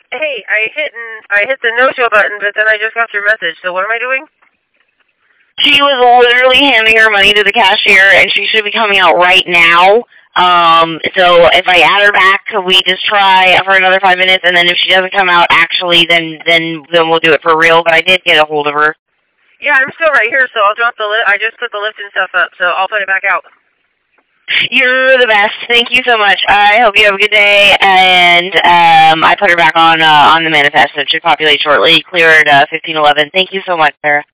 Hey, I hit the no-show button, but then I just got your message. So what am I doing? She was literally handing her money to the cashier, and she should be coming out right now. So if I add her back, we just try for another 5 minutes, and then if she doesn't come out actually, then we'll do it for real. But I did get a hold of her. Yeah, I'm still right here, so I'll drop the lift. I just put the lift and stuff up, so I'll put it back out. You're the best. Thank you so much. I hope you have a good day. And I put her back on the manifest. It should populate shortly. Clear at 15:11. Thank you so much, Sarah.